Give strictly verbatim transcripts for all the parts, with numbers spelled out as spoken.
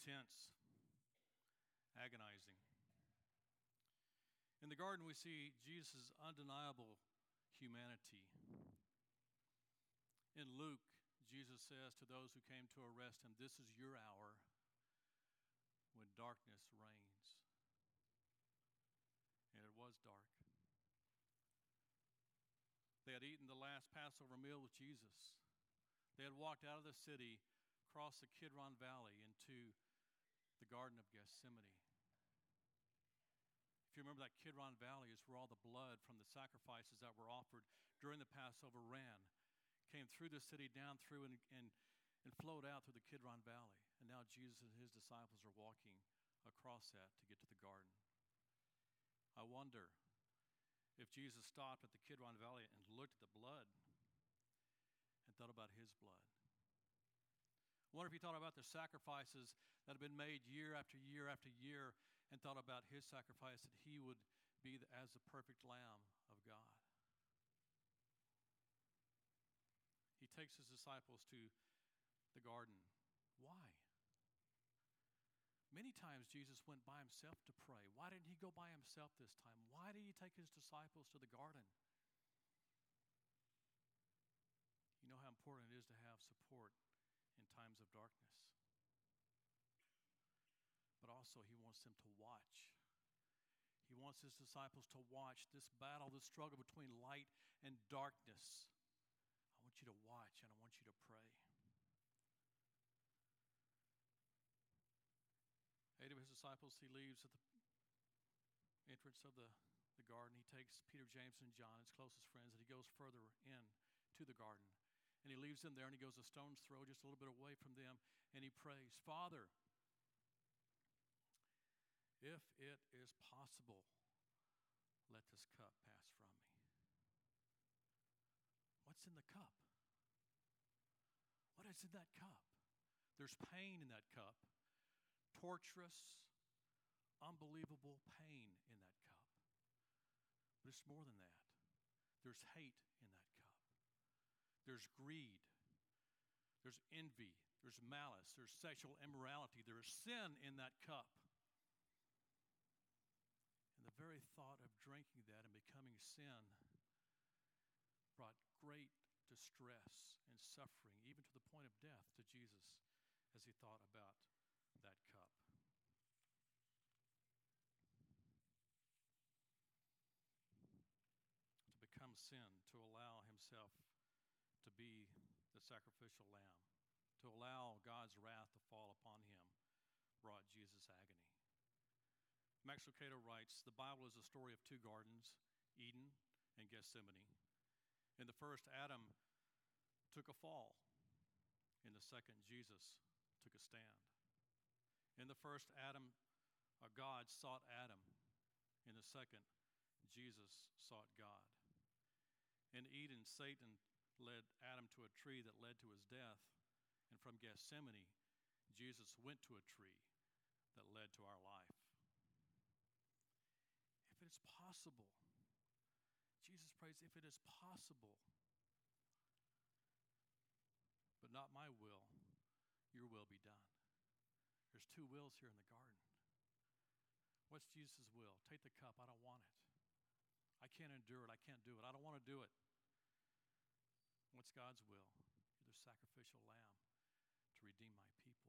intense, agonizing. In the garden, we see Jesus' undeniable humanity. In Luke, Jesus says to those who came to arrest him, "This is your hour when darkness reigns." And it was dark. They had eaten the last Passover meal with Jesus. They had walked out of the city, crossed the Kidron Valley into the Garden of Gethsemane. If you remember, that Kidron Valley is where all the blood from the sacrifices that were offered during the Passover ran, came through the city, down through, and, and, and flowed out through the Kidron Valley. And now Jesus and his disciples are walking across that to get to the garden. I wonder if Jesus stopped at the Kidron Valley and looked at the blood and thought about his blood. I wonder if he thought about the sacrifices that have been made year after year after year and thought about his sacrifice, that he would be the, as the perfect Lamb of God. He takes his disciples to the garden. Why? Many times Jesus went by himself to pray. Why didn't he go by himself this time? Why did he take his disciples to the garden? You know how important it is to have support in times of darkness. But also he wants them to watch. He wants his disciples to watch this battle, this struggle between light and darkness. I want you to watch and I want you to pray. Eight of his disciples he leaves at the entrance of the, the garden. He takes Peter, James, and John, his closest friends, and he goes further in to the garden. And he leaves them there and he goes a stone's throw, just a little bit away from them, and he prays, "Father, if it is possible, let this cup pass from me." What's in the cup? What is in that cup? There's pain in that cup. Torturous, unbelievable pain in that cup. But it's more than that. There's hate in that cup. There's greed. There's envy. There's malice. There's sexual immorality. There's sin in that cup. And the very thought of drinking that and becoming sin brought great distress and suffering, even to the point of death, to Jesus as he thought about that cup. To become sin, to allow himself to be the sacrificial lamb, to allow God's wrath to fall upon him, brought Jesus agony. Max Lucado writes, "The Bible is a story of two gardens, Eden and Gethsemane. In the first, Adam took a fall. In the second, Jesus took a stand. In the first, Adam, or God sought Adam. In the second, Jesus sought God. In Eden, Satan led Adam to a tree that led to his death. And from Gethsemane, Jesus went to a tree that led to our life." If it is possible, Jesus prays, if it is possible, but not my will, your will be done. There's two wills here in the garden. What's Jesus' will? Take the cup. I don't want it. I can't endure it. I can't do it. I don't want to do it. What's God's will? You're the sacrificial lamb to redeem my people.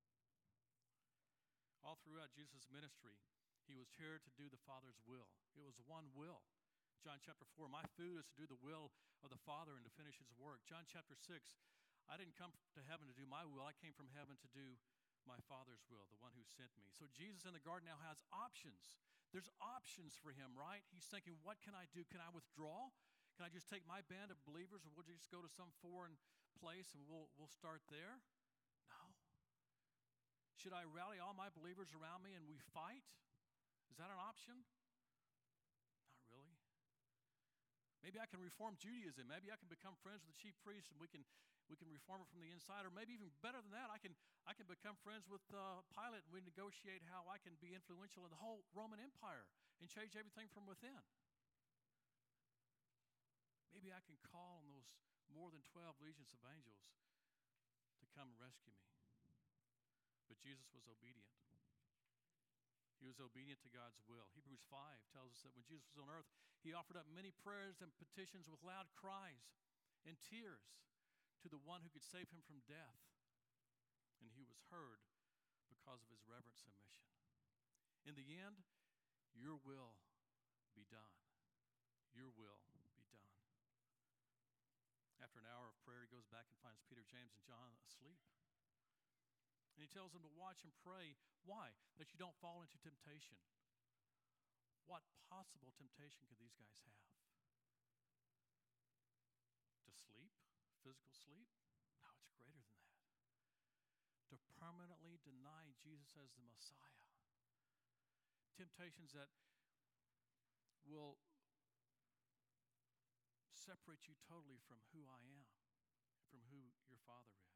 All throughout Jesus' ministry, he was here to do the Father's will. It was one will. John chapter four, "My food is to do the will of the Father and to finish his work." John chapter six, "I didn't come to heaven to do my will. I came from heaven to do my Father's will, the one who sent me." So Jesus in the garden now has options. There's options for him, right? He's thinking, what can I do? Can I withdraw? Can I just take my band of believers and we'll just go to some foreign place and we'll we'll start there? No. Should I rally all my believers around me and we fight? Is that an option? Not really. Maybe I can reform Judaism. Maybe I can become friends with the chief priest and we can we can reform it from the inside. Or maybe even better than that, I can I can become friends with uh, Pilate and we negotiate how I can be influential in the whole Roman Empire and change everything from within. Maybe I can call on those more than twelve legions of angels to come and rescue me. But Jesus was obedient. He was obedient to God's will. Hebrews five tells us that when Jesus was on earth, he offered up many prayers and petitions with loud cries and tears to the one who could save him from death. And he was heard because of his reverent submission. In the end, your will be done. Your will be done. After an hour of prayer, he goes back and finds Peter, James, and John asleep. And he tells them to watch and pray. Why? That you don't fall into temptation. What possible temptation could these guys have? To sleep? Physical sleep? No, it's greater than that. To permanently deny Jesus as the Messiah. Temptations that will separate you totally from who I am, from who your Father is.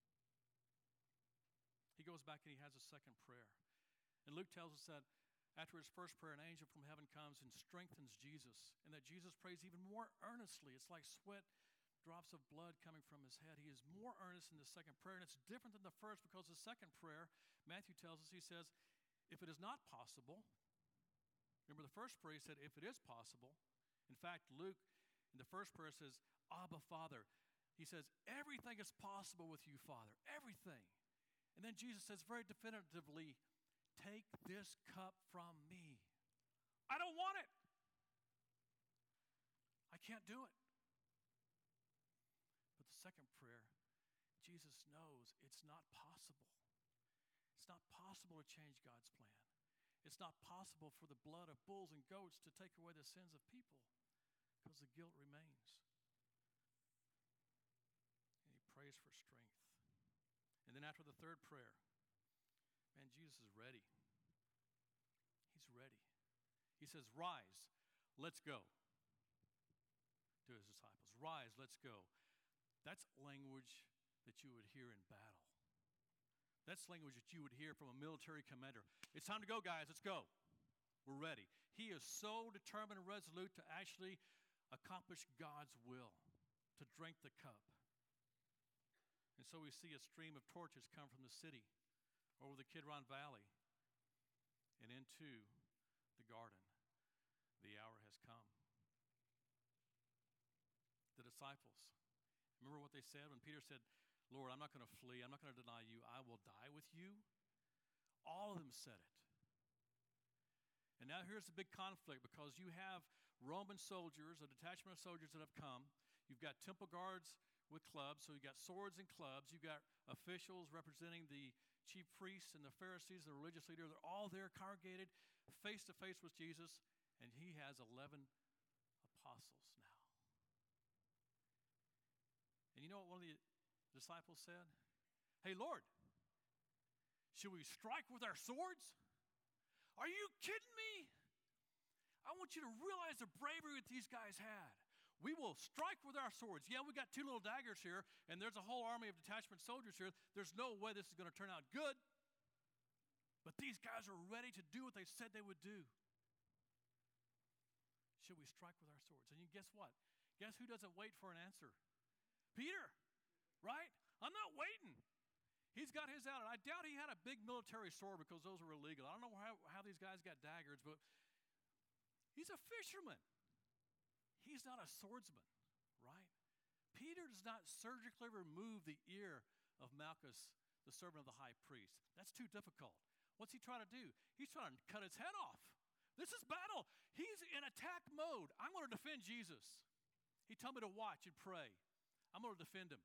He goes back and he has a second prayer. And Luke tells us that after his first prayer, an angel from heaven comes and strengthens Jesus, and that Jesus prays even more earnestly. It's like sweat drops of blood coming from his head. He is more earnest in the second prayer, and it's different than the first because the second prayer, Matthew tells us, he says, if it is not possible, remember the first prayer he said, if it is possible. In fact, Luke in the first prayer says, Abba, Father. He says, everything is possible with you, Father, everything. And then Jesus says very definitively, take this cup from me. I don't want it. I can't do it. But the second prayer, Jesus knows it's not possible. It's not possible to change God's plan. It's not possible for the blood of bulls and goats to take away the sins of people because the guilt remains. And he prays for strength. And then after the third prayer, man, Jesus is ready. He's ready. He says, rise, let's go. To his disciples, rise, let's go. That's language that you would hear in battle. That's language that you would hear from a military commander. It's time to go, guys, let's go. We're ready. He is so determined and resolute to actually accomplish God's will, to drink the cup. And so we see a stream of torches come from the city over the Kidron Valley and into the garden. The hour has come. The disciples, remember what they said when Peter said, Lord, I'm not going to flee. I'm not going to deny you. I will die with you. All of them said it. And now here's the big conflict because you have Roman soldiers, a detachment of soldiers that have come. You've got temple guards with clubs, so you've got swords and clubs. You've got officials representing the chief priests and the Pharisees, the religious leader. They're all there congregated face to face with Jesus, and he has eleven apostles now. And you know what one of the disciples said? Hey, Lord, should we strike with our swords? Are you kidding me? I want you to realize the bravery that these guys had. We will strike with our swords. Yeah, we got two little daggers here, and there's a whole army of detachment soldiers here. There's no way this is going to turn out good. But these guys are ready to do what they said they would do. Should we strike with our swords? And you guess what? Guess who doesn't wait for an answer? Peter, right? I'm not waiting. He's got his out, and I doubt he had a big military sword because those were illegal. I don't know how, how these guys got daggers, but he's a fisherman. He's not a swordsman, right? Peter does not surgically remove the ear of Malchus, the servant of the high priest. That's too difficult. What's he trying to do? He's trying to cut his head off. This is battle. He's in attack mode. I'm going to defend Jesus. He told me to watch and pray. I'm going to defend him.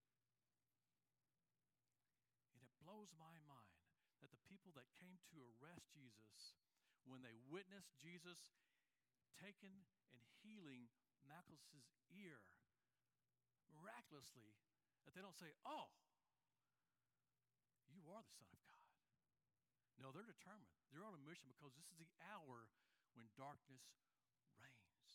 And it blows my mind that the people that came to arrest Jesus, when they witnessed Jesus taken and healing Malchus's ear miraculously, that they don't say, oh, you are the Son of God. No, they're determined. They're on a mission because this is the hour when darkness reigns.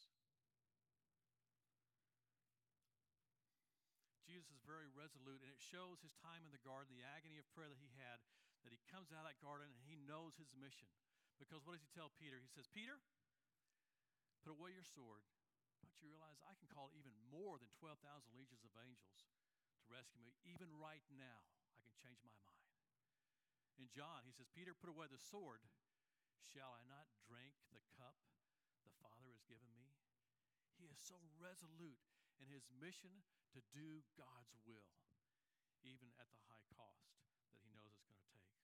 Jesus is very resolute, and it shows his time in the garden, the agony of prayer that he had, that he comes out of that garden and he knows his mission. Because what does he tell Peter? He says, Peter, put away your sword. Don't you realize I can call even more than twelve thousand legions of angels to rescue me? Even right now, I can change my mind. In John, he says, Peter, put away the sword. Shall I not drink the cup the Father has given me? He is so resolute in his mission to do God's will, even at the high cost that he knows it's going to take.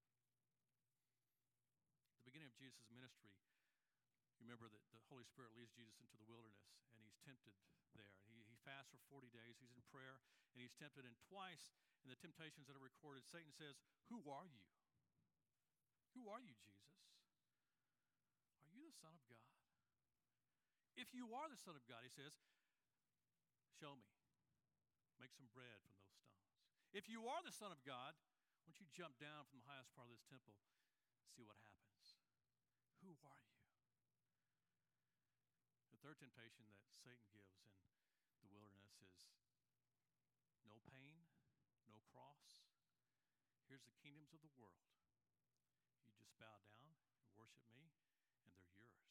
At the beginning of Jesus' ministry, you remember that the Holy Spirit leads Jesus into the wilderness, and he's tempted there. He, he fasts for forty days. He's in prayer, and he's tempted. And twice in the temptations that are recorded, Satan says, who are you? Who are you, Jesus? Are you the Son of God? If you are the Son of God, he says, show me. Make some bread from those stones. If you are the Son of God, why don't you jump down from the highest part of this temple and see what happens? Who are you? The third temptation that Satan gives in the wilderness is no pain, no cross. Here's the kingdoms of the world. You just bow down and worship me, and they're yours.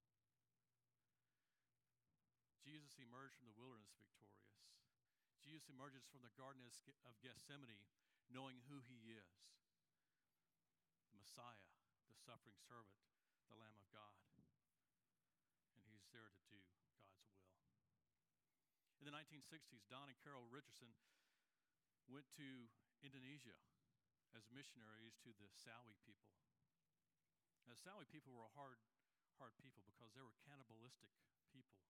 Jesus emerged from the wilderness victorious. Jesus emerges from the Garden of Gethsemane knowing who he is. The Messiah, the suffering servant, the Lamb of God. And he's there to do God's will. In the nineteen sixties, Don and Carol Richardson went to Indonesia as missionaries to the Sawi people. Now, the Sawi people were a hard, hard people because they were cannibalistic people.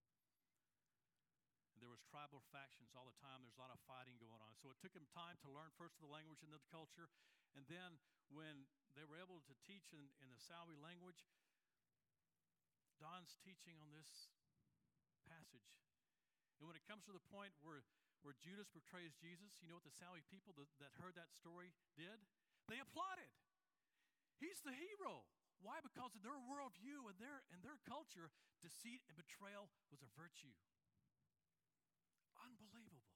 And there was tribal factions all the time. There's a lot of fighting going on. So it took them time to learn first the language and then the culture. And then when they were able to teach in, in the Sawi language, Don's teaching on this passage. And when it comes to the point where, where Judas betrays Jesus, you know what the Sawi people that, that heard that story did? They applauded. He's the hero. Why? Because in their worldview and their, and their culture, deceit and betrayal was a virtue. Unbelievable.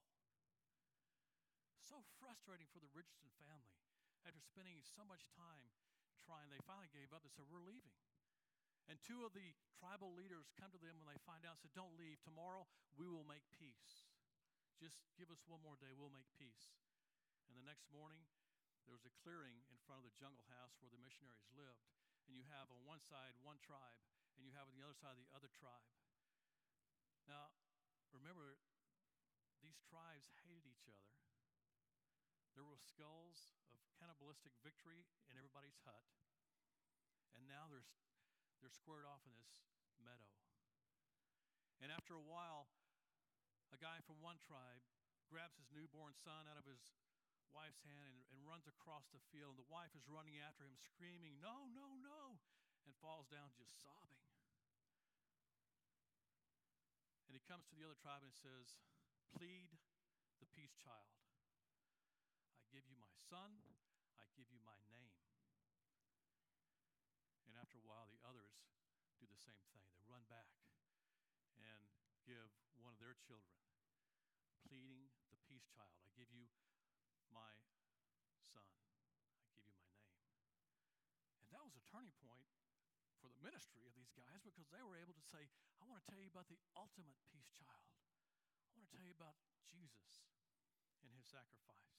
So frustrating for the Richardson family. After spending so much time trying, they finally gave up and said, we're leaving. And two of the tribal leaders come to them when they find out and said, don't leave. Tomorrow we will make peace. Just give us one more day, we'll make peace. And the next morning, there was a clearing in front of the jungle house where the missionaries lived. And you have on one side one tribe, and you have on the other side the other tribe. Now, remember, these tribes hated each other. There were skulls of cannibalistic victory in everybody's hut. And now they're, they're squared off in this meadow. And after a while, a guy from one tribe grabs his newborn son out of his wife's hand and, and runs across the field. And the wife is running after him, screaming, no, no, no, and falls down just sobbing. And he comes to the other tribe and says, plead the peace child. I give you my son. I give you my name. And after a while, the others do the same thing. They run back and give one of their children, pleading the peace child. I give you my son. I give you my name. And that was a turning point for the ministry of these guys because they were able to say, I want to tell you about the ultimate peace child. I want to tell you about Jesus and his sacrifice.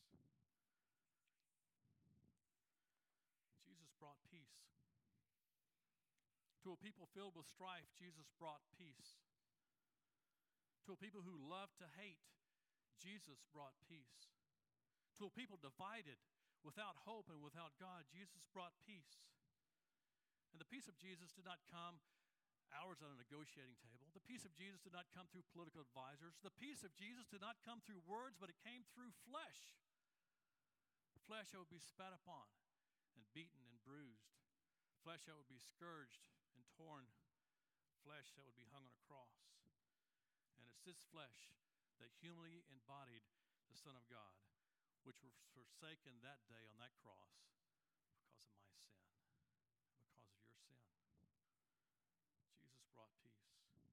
Jesus brought peace. To a people filled with strife, Jesus brought peace. To a people who love to hate, Jesus brought peace. To a people divided, without hope and without God, Jesus brought peace. And the peace of Jesus did not come hours on a negotiating table. The peace of Jesus did not come through political advisors. The peace of Jesus did not come through words, but it came through flesh. Flesh that would be spat upon and beaten and bruised. Flesh that would be scourged and torn. Flesh that would be hung on a cross. And it's this flesh that humanly embodied the Son of God, which was forsaken that day on that cross because of my sin, because of your sin. Jesus brought peace.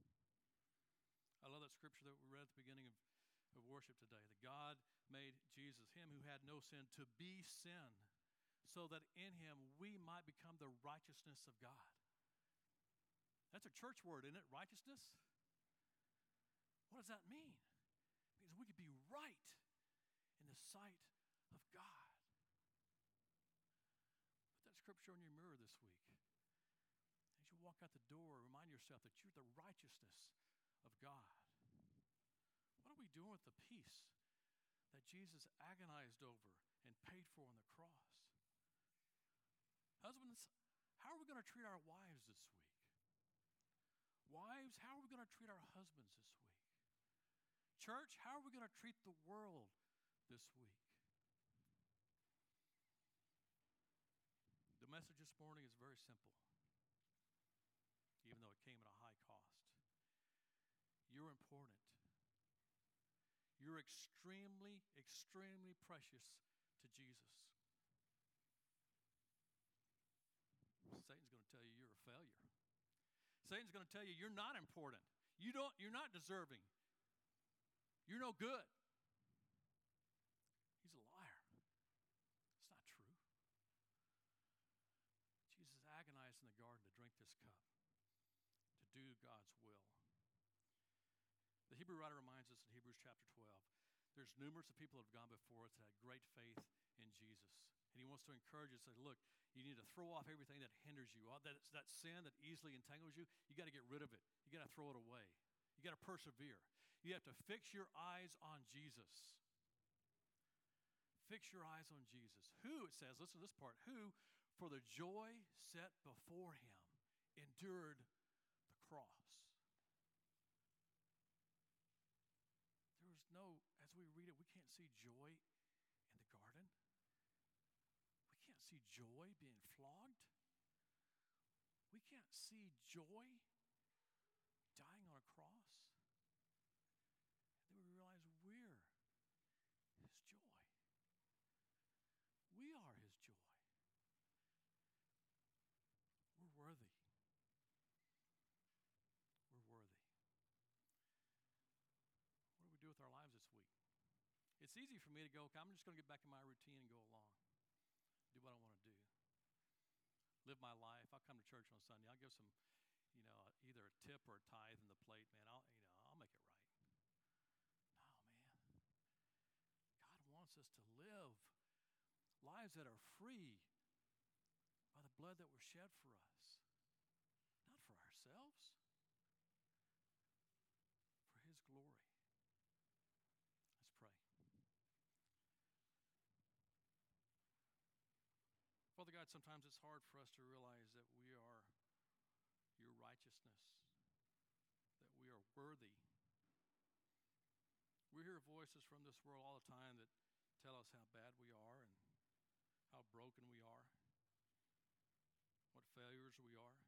I love that scripture that we read at the beginning of, of worship today, that God made Jesus, him who had no sin, to be sin, so that in him we might become the righteousness of God. That's a church word, isn't it? Righteousness? What does that mean? It means we could be right in the sight of God. scripture on your mirror this week. As you walk out the door, remind yourself that you're the righteousness of God. What are we doing with the peace that Jesus agonized over and paid for on the cross? Husbands, how are we going to treat our wives this week? Wives, how are we going to treat our husbands this week? Church, how are we going to treat the world this week? The message this morning is very simple, even though it came at a high cost. You're important. You're extremely, extremely precious to Jesus. Satan's going to tell you you're a failure. Satan's going to tell you you're not important. You don't, you're not deserving. You're no good. He's a liar. It's not true. Jesus agonized in the garden to drink this cup, to do God's will. The Hebrew writer reminds us in Hebrews chapter twelve, there's numerous of people that have gone before us that had great faith in Jesus. And he wants to encourage us to say, look, you need to throw off everything that hinders you, all that, that sin that easily entangles you. You got to get rid of it. You got to throw it away. You got to persevere. You have to fix your eyes on Jesus. Fix your eyes on Jesus. Who, it says, listen to this part, who, for the joy set before him, endured the cross. There was no, as we read it, we can't see joy in the garden. We can't see joy being flogged. We can't see joy dying on a cross. And then we realize we're his joy. We are his joy. We're worthy. We're worthy. What do we do with our lives this week? It's easy for me to go, okay, I'm just going to get back in my routine and go along. Do what I want to do. Live my life. I'll come to church on Sunday. I'll give some, you know, either a tip or a tithe in the plate, man. I'll, you know, I'll make it right. No, man. God wants us to live lives that are free by the blood that was shed for us. Not for ourselves. For his glory. Let's pray. Father God, sometimes it's hard for us to realize that we are your righteousness, that we are worthy. We hear voices from this world all the time that tell us how bad we are and how broken we are, what failures we are.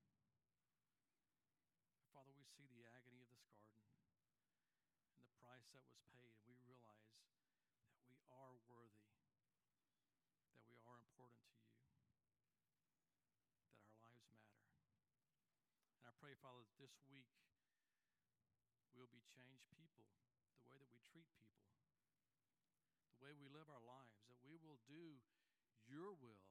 Father, we see the agony of this garden and the price that was paid, and we realize that we are worthy, that we are important to you, that our lives matter. And I pray, Father, that this week we'll be changed people, the way that we treat people, the way we live our lives, that we will do your will